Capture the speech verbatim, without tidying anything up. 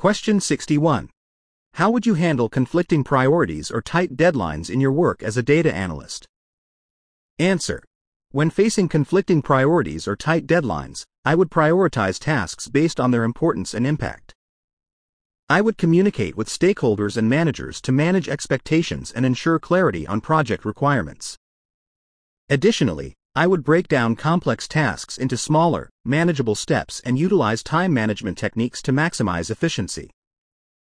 Question sixty-one. How would you handle conflicting priorities or tight deadlines in your work as a data analyst? Answer. When facing conflicting priorities or tight deadlines, I would prioritize tasks based on their importance and impact. I would communicate with stakeholders and managers to manage expectations and ensure clarity on project requirements. Additionally, I would break down complex tasks into smaller, manageable steps and utilize time management techniques to maximize efficiency.